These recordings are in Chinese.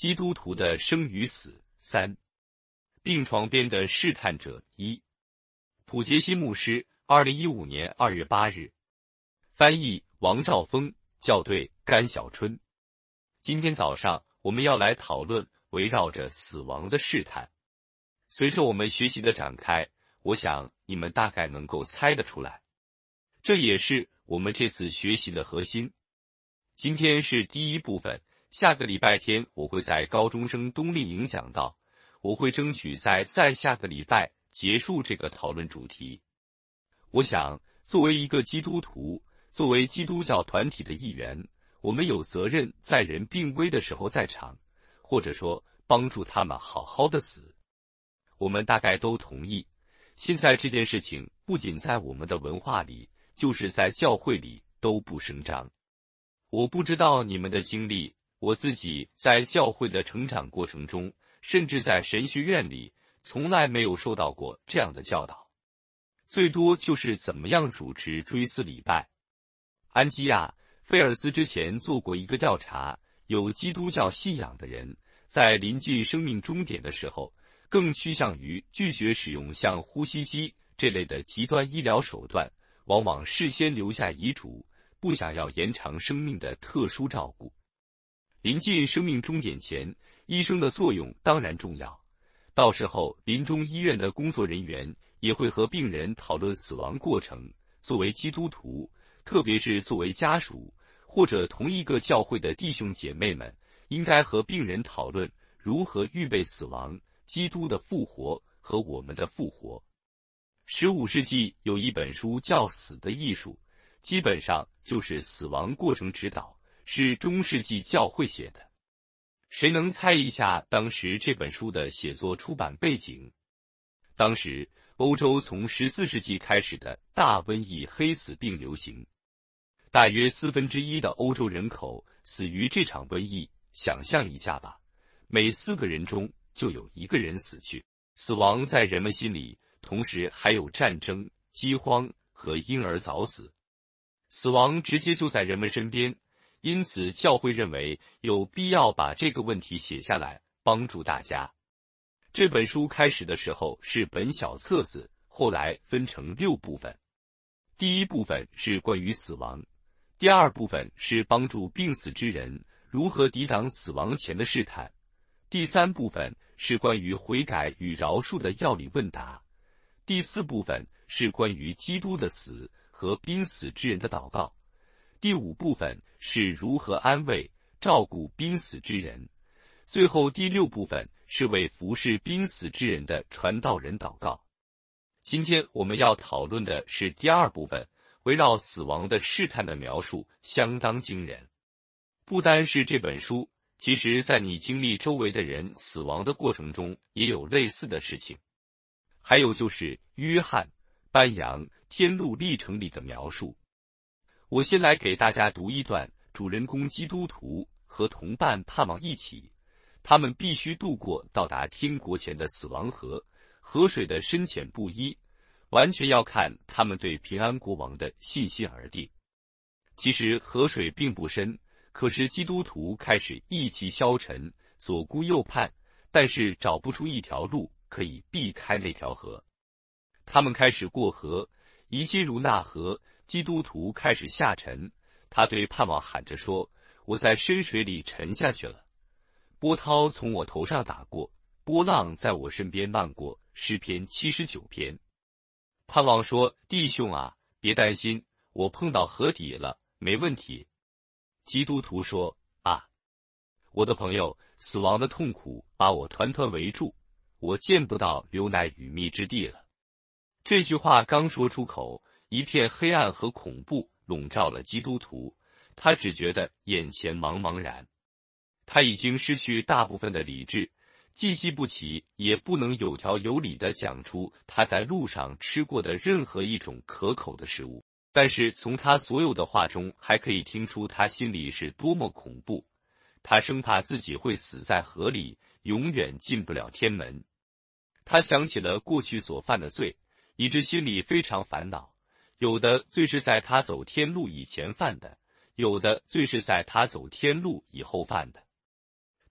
基督徒的生与死3，病床边的试探者1，普杰西牧师，2015年2月8日，翻译王兆峰，校对甘小春。今天早上我们要来讨论围绕着死亡的试探。随着我们学习的展开，我想你们大概能够猜得出来，这也是我们这次学习的核心。今天是第一部分，下个礼拜天我会在高中生冬令营讲到，我会争取在下个礼拜结束这个讨论主题。我想，作为一个基督徒，作为基督教团体的一员，我们有责任在人病危的时候在场，或者说帮助他们好好的死。我们大概都同意，现在这件事情不仅在我们的文化里，就是在教会里都不声张。我不知道你们的经历，我自己在教会的成长过程中，甚至在神学院里，从来没有受到过这样的教导，最多就是怎么样主持追思礼拜。安基亚·菲尔斯之前做过一个调查，有基督教信仰的人在临近生命终点的时候，更趋向于拒绝使用像呼吸机这类的极端医疗手段，往往事先留下遗嘱，不想要延长生命的特殊照顾。临近生命终点前，医生的作用当然重要，到时候临终医院的工作人员也会和病人讨论死亡过程。作为基督徒，特别是作为家属或者同一个教会的弟兄姐妹们，应该和病人讨论如何预备死亡、基督的复活和我们的复活。15世纪有一本书叫《死的艺术》，基本上就是死亡过程指导，是中世纪教会写的。谁能猜一下当时这本书的写作出版背景？当时欧洲从14世纪开始的大瘟疫黑死病流行，大约1/4的欧洲人口死于这场瘟疫。想象一下吧，每4个人中就有1个人死去。死亡在人们心里，同时还有战争、饥荒和婴儿早死。死亡直接就在人们身边，因此教会认为有必要把这个问题写下来，帮助大家。这本书开始的时候是本小册子，后来分成6部分。第一部分是关于死亡，第二部分是帮助病死之人如何抵挡死亡前的试探，第三部分是关于悔改与饶恕的要理问答，第四部分是关于基督的死和濒死之人的祷告，第5部分是如何安慰、照顾濒死之人，最后第6部分是为服侍濒死之人的传道人祷告。今天我们要讨论的是第2部分，围绕死亡的试探的描述相当惊人。不单是这本书，其实在你经历周围的人死亡的过程中，也有类似的事情。还有就是约翰·班扬《天路历程》里的描述。我先来给大家读一段，主人公基督徒和同伴盼望一起，他们必须渡过到达天国前的死亡河，河水的深浅不一，完全要看他们对平安国王的信心而定。其实河水并不深，可是基督徒开始意气消沉，左顾右盼，但是找不出一条路可以避开那条河。他们开始过河，一进入那河，基督徒开始下沉，他对盼望喊着说：“我在深水里沉下去了。波涛从我头上打过，波浪在我身边漫过。”诗篇79篇。盼望说：“弟兄啊，别担心，我碰到河底了，没问题。”基督徒说：“啊，我的朋友，死亡的痛苦把我团团围住，我见不到流奶与蜜之地了。”这句话刚说出口，一片黑暗和恐怖笼罩了基督徒，他只觉得眼前茫茫然。他已经失去大部分的理智，既记不起，也不能有条有理地讲出他在路上吃过的任何一种可口的食物。但是从他所有的话中，还可以听出他心里是多么恐怖。他生怕自己会死在河里，永远进不了天门。他想起了过去所犯的罪，以致心里非常烦恼。有的罪是在他走天路以前犯的，有的罪是在他走天路以后犯的。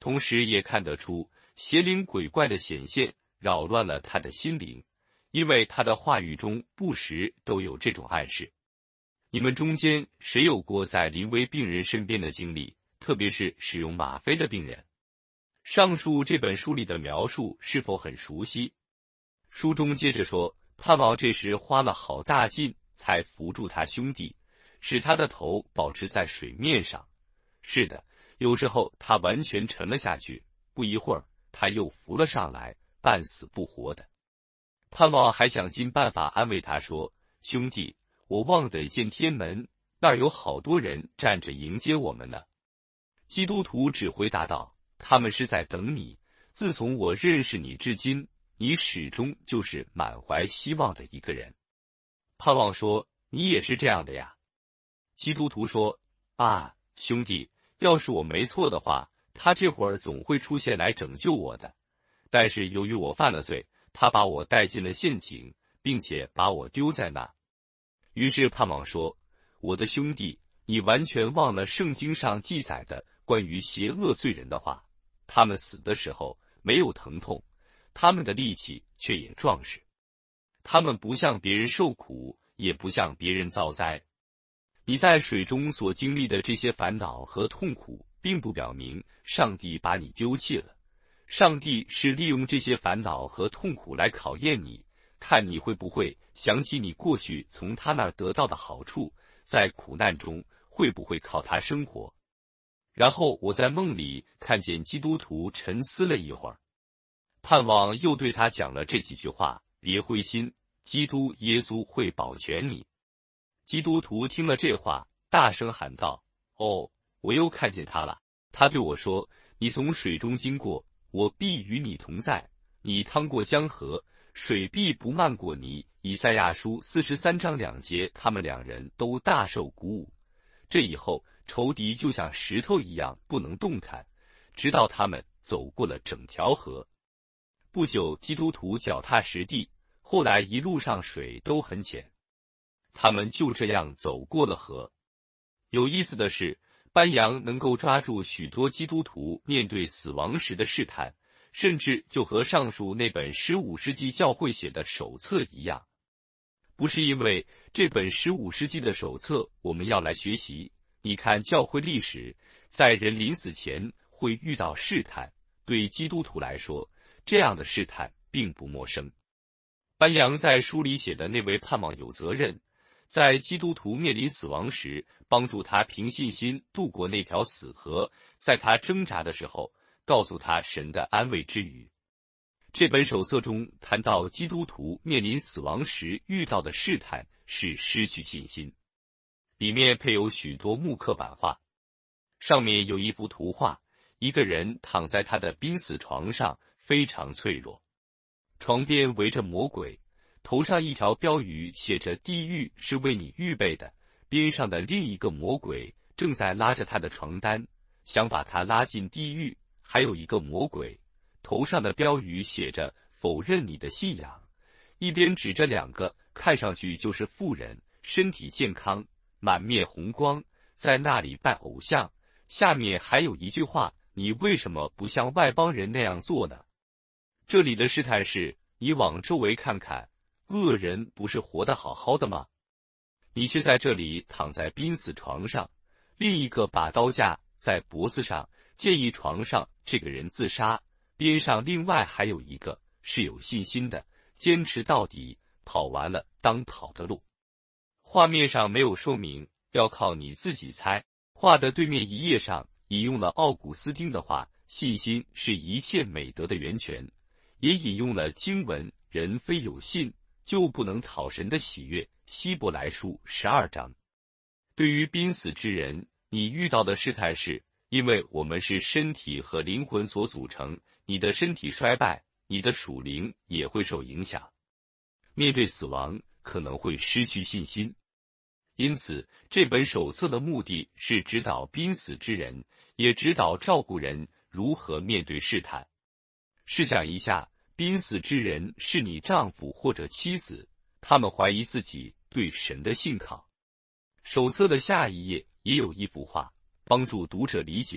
同时也看得出邪灵鬼怪的显现扰乱了他的心灵，因为他的话语中不时都有这种暗示。你们中间谁有过在临危病人身边的经历，特别是使用吗啡的病人？上述这本书里的描述是否很熟悉？书中接着说，盼望这时花了好大劲才扶住他兄弟，使他的头保持在水面上。是的，有时候他完全沉了下去，不一会儿他又浮了上来，半死不活的。盼望还想尽办法安慰他说，兄弟，我望得见天门，那儿有好多人站着迎接我们呢。基督徒只回答道，他们是在等你，自从我认识你至今，你始终就是满怀希望的一个人。盼望说，你也是这样的呀。基督徒说，啊，兄弟，要是我没错的话，他这会儿总会出现来拯救我的。但是由于我犯了罪，他把我带进了陷阱，并且把我丢在那。于是盼望说，我的兄弟，你完全忘了圣经上记载的关于邪恶罪人的话，他们死的时候没有疼痛，他们的力气却也壮实。他们不向别人受苦，也不向别人遭灾。你在水中所经历的这些烦恼和痛苦，并不表明上帝把你丢弃了。上帝是利用这些烦恼和痛苦来考验你，看你会不会想起你过去从他那儿得到的好处，在苦难中会不会靠他生活。然后我在梦里看见基督徒沉思了一会儿，盼望又对他讲了这几句话，别灰心，基督耶稣会保全你。基督徒听了这话，大声喊道，哦，我又看见他了。他对我说，你从水中经过，我必与你同在，你趟过江河，水必不漫过你。以赛亚书43章2节，他们两人都大受鼓舞。这以后，仇敌就像石头一样不能动弹，直到他们走过了整条河。不久，基督徒脚踏实地，后来一路上水都很浅。他们就这样走过了河。有意思的是，班扬能够抓住许多基督徒面对死亡时的试探，甚至就和上述那本15世纪教会写的手册一样。不是因为这本15世纪的手册我们要来学习，你看教会历史，在人临死前会遇到试探，对基督徒来说，这样的试探并不陌生。班扬在书里写的那位盼望有责任，在基督徒面临死亡时，帮助他凭信心渡过那条死河，在他挣扎的时候，告诉他神的安慰之语。这本手册中谈到基督徒面临死亡时遇到的试探是失去信心。里面配有许多木刻版画，上面有一幅图画，一个人躺在他的濒死床上，非常脆弱，床边围着魔鬼，头上一条标语写着地狱是为你预备的，边上的另一个魔鬼正在拉着他的床单，想把他拉进地狱。还有一个魔鬼，头上的标语写着否认你的信仰，一边指着两个看上去就是妇人，身体健康，满面红光，在那里拜偶像。下面还有一句话，你为什么不像外邦人那样做呢？这里的试探是，你往周围看看，恶人不是活得好好的吗？你却在这里躺在濒死床上，另一个把刀架在脖子上，建议床上这个人自杀，边上另外还有一个是有信心的，坚持到底，跑完了当跑的路。画面上没有说明，要靠你自己猜。画的对面一页上引用了奥古斯丁的话，信心是一切美德的源泉，也引用了经文，人非有信就不能讨神的喜悦，希伯来书12章。对于濒死之人，你遇到的试探是，因为我们是身体和灵魂所组成，你的身体衰败，你的属灵也会受影响。面对死亡，可能会失去信心。因此，这本手册的目的是指导濒死之人，也指导照顾人如何面对试探。试想一下，濒死之人是你丈夫或者妻子，他们怀疑自己对神的信靠。手册的下一页也有一幅画，帮助读者理解，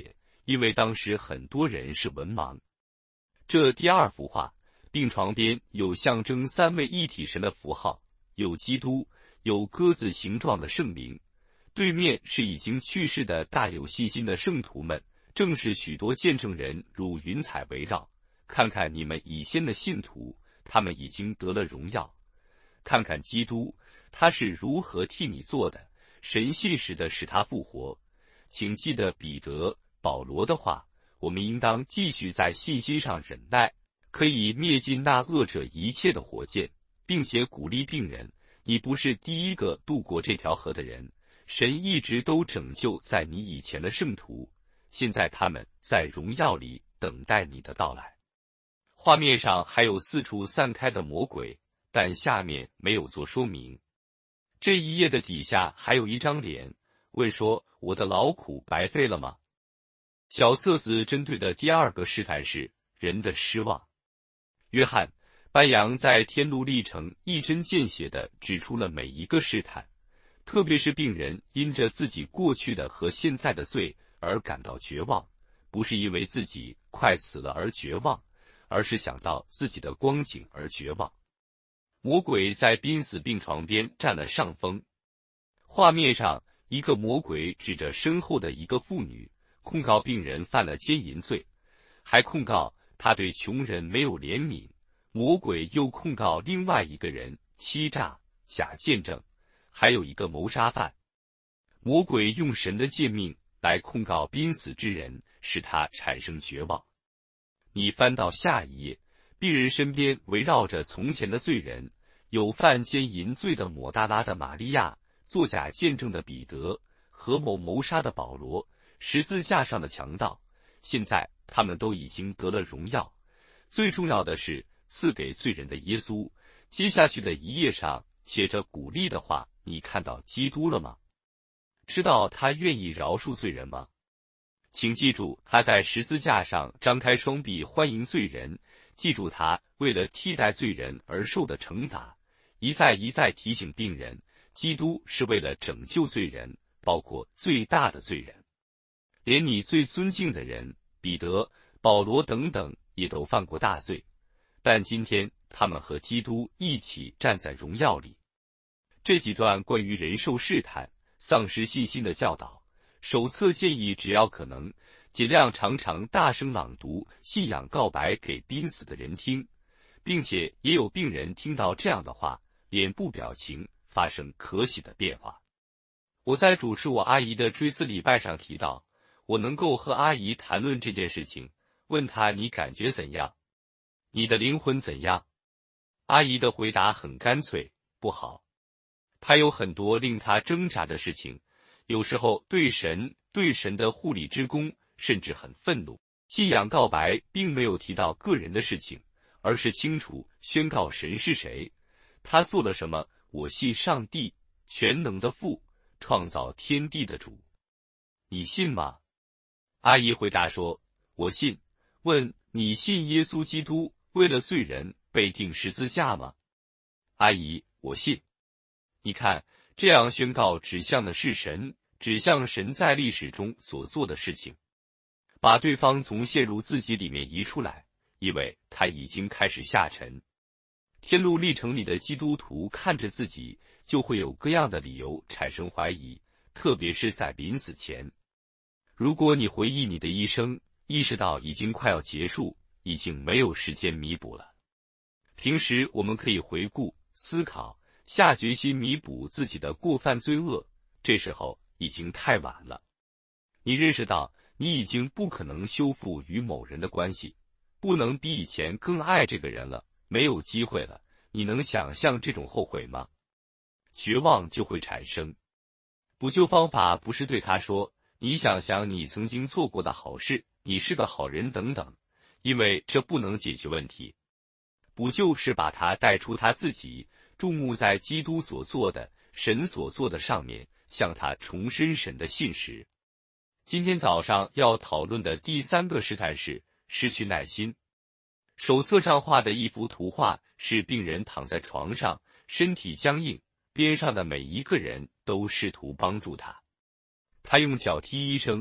因为当时很多人是文盲。这第二幅画，病床边有象征三位一体神的符号，有基督，有鸽子形状的圣灵，对面是已经去世的大有信心的圣徒们，正是许多见证人如云彩围绕。看看你们以先的信徒，他们已经得了荣耀。看看基督，他是如何替你做的，神信实的使他复活。请记得彼得、保罗的话，我们应当继续在信心上忍耐，可以灭尽那恶者一切的火箭，并且鼓励病人，你不是第一个渡过这条河的人，神一直都拯救在你以前的圣徒，现在他们在荣耀里等待你的到来。画面上还有四处散开的魔鬼，但下面没有做说明。这一页的底下还有一张脸，问说：我的劳苦白费了吗？小册子针对的第二个试探是人的失望。约翰·班扬在《天路历程》一针见血地指出了每一个试探，特别是病人因着自己过去的和现在的罪而感到绝望，不是因为自己快死了而绝望，而是想到自己的光景而绝望。魔鬼在濒死病床边占了上风。画面上，一个魔鬼指着身后的一个妇女，控告病人犯了奸淫罪，还控告他对穷人没有怜悯。魔鬼又控告另外一个人欺诈、假见证，还有一个谋杀犯。魔鬼用神的诫命来控告濒死之人，使他产生绝望。你翻到下一页，病人身边围绕着从前的罪人，有犯奸淫罪的抹大拉的玛利亚，作假见证的彼得，合谋杀的保罗，十字架上的强盗。现在他们都已经得了荣耀。最重要的是赐给罪人的耶稣。接下去的一页上写着鼓励的话，你看到基督了吗？知道他愿意饶恕罪人吗？请记住，他在十字架上张开双臂欢迎罪人，记住他为了替代罪人而受的惩罚，一再提醒病人，基督是为了拯救罪人，包括最大的罪人。连你最尊敬的人，彼得、保罗等等，也都犯过大罪，但今天他们和基督一起站在荣耀里。这几段关于人受试探、丧失信心的教导，手册建议只要可能，尽量常常大声朗读信仰告白给濒死的人听，并且也有病人听到这样的话，脸部表情发生可喜的变化。我在主持我阿姨的追思礼拜上提到，我能够和阿姨谈论这件事情，问她你感觉怎样？你的灵魂怎样？阿姨的回答很干脆，不好。她有很多令她挣扎的事情，有时候对神的护理之功甚至很愤怒。信仰告白并没有提到个人的事情，而是清楚宣告神是谁，他做了什么。我信上帝，全能的父，创造天地的主。你信吗？阿姨回答说，我信。问，你信耶稣基督为了罪人被钉十字架吗？阿姨，我信。你看，这样宣告指向的是神，指向神在历史中所做的事情，把对方从陷入自己里面移出来，因为他已经开始下沉。天路历程里的基督徒看着自己，就会有各样的理由产生怀疑，特别是在临死前。如果你回忆你的一生，意识到已经快要结束，已经没有时间弥补了。平时我们可以回顾、思考，下决心弥补自己的过犯罪恶，这时候已经太晚了。你认识到你已经不可能修复与某人的关系，不能比以前更爱这个人了，没有机会了，你能想象这种后悔吗？绝望就会产生。补救方法不是对他说，你想想你曾经做过的好事，你是个好人等等，因为这不能解决问题。补救是把他带出他自己，注目在基督所做的、神所做的上面，向他重申神的信实。今天早上要讨论的第三个试探是失去耐心。手册上画的一幅图画是病人躺在床上，身体僵硬，边上的每一个人都试图帮助他。他用脚踢医生，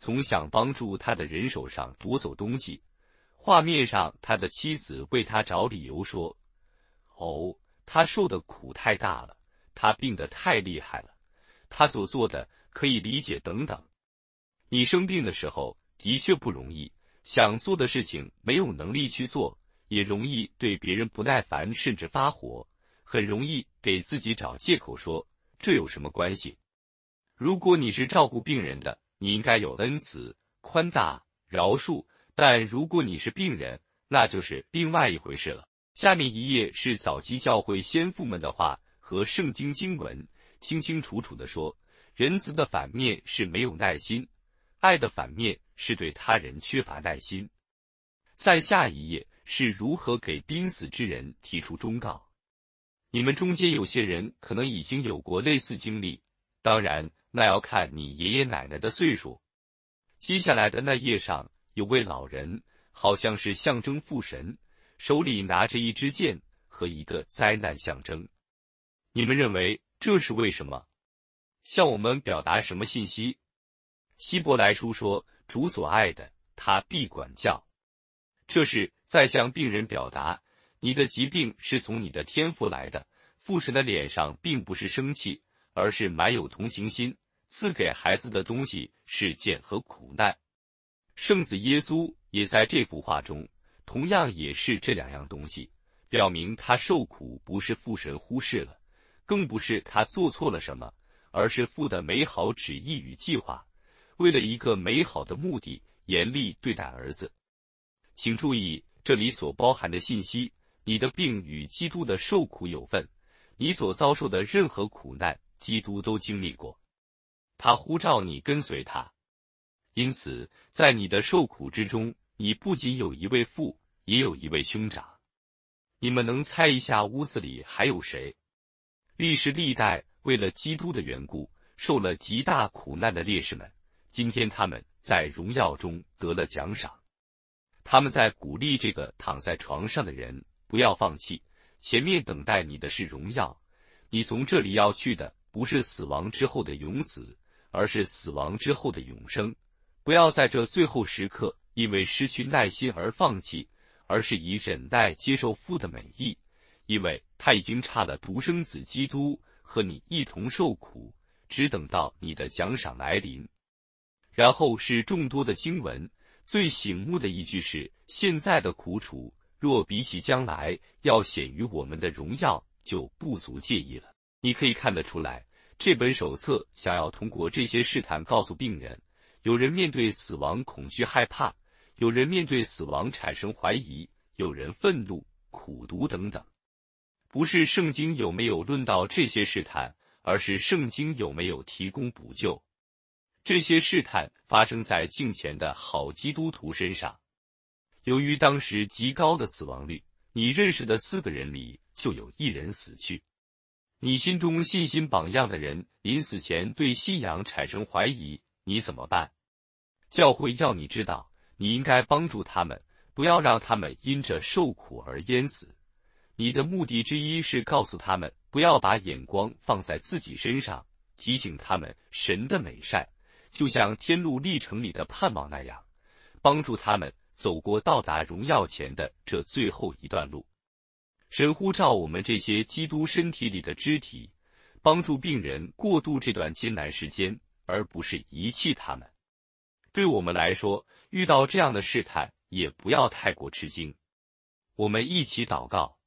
从想帮助他的人手上夺走东西。画面上，他的妻子为他找理由说：“哦，他受的苦太大了，他病得太厉害了，他所做的可以理解等等。你生病的时候的确不容易，想做的事情没有能力去做，也容易对别人不耐烦，甚至发火，很容易给自己找借口说这有什么关系？如果你是照顾病人的，你应该有恩慈、宽大、饶恕，但如果你是病人，那就是另外一回事了。”下面一页是早期教会先父们的话和圣经经文，清清楚楚地说，仁慈的反面是没有耐心，爱的反面是对他人缺乏耐心。在下一页是如何给濒死之人提出忠告。你们中间有些人可能已经有过类似经历，当然那要看你爷爷奶奶的岁数。接下来的那页上有位老人，好像是象征父神，手里拿着一支箭和一个灾难象征。你们认为这是为什么？向我们表达什么信息？希伯来书说，主所爱的，他必管教。这是在向病人表达，你的疾病是从你的天赋来的。父神的脸上并不是生气，而是满有同情心，赐给孩子的东西是剑和苦难。圣子耶稣也在这幅画中，同样也是这两样东西，表明他受苦不是父神忽视了，更不是他做错了什么，而是父的美好旨意与计划，为了一个美好的目的，严厉对待儿子。请注意，这里所包含的信息，你的病与基督的受苦有份，你所遭受的任何苦难，基督都经历过。他呼召你跟随他。因此，在你的受苦之中，你不仅有一位父，也有一位兄长。你们能猜一下屋子里还有谁？历世历代为了基督的缘故，受了极大苦难的烈士们，今天他们在荣耀中得了奖赏。他们在鼓励这个躺在床上的人，不要放弃，前面等待你的是荣耀。你从这里要去的，不是死亡之后的永死，而是死亡之后的永生。不要在这最后时刻因为失去耐心而放弃，而是以忍耐接受父的美意，因为他已经差了独生子基督和你一同受苦，只等到你的奖赏来临。然后是众多的经文，最醒目的一句是，现在的苦楚若比起将来要显于我们的荣耀，就不足介意了。你可以看得出来，这本手册想要通过这些试探告诉病人，有人面对死亡恐惧害怕，有人面对死亡产生怀疑，有人愤怒、苦毒等等。不是圣经有没有论到这些试探，而是圣经有没有提供补救。这些试探发生在敬虔的好基督徒身上。由于当时极高的死亡率，你认识的4个人里就有1人死去。你心中信心榜样的人临死前对信仰产生怀疑，你怎么办？教会要你知道，你应该帮助他们，不要让他们因着受苦而淹死。你的目的之一是告诉他们，不要把眼光放在自己身上，提醒他们神的美善，就像天路历程里的盼望那样，帮助他们走过到达荣耀前的这最后一段路。神呼召我们这些基督身体里的肢体，帮助病人过渡这段艰难时间，而不是遗弃他们。对我们来说，遇到这样的试探，也不要太过吃惊。我们一起祷告。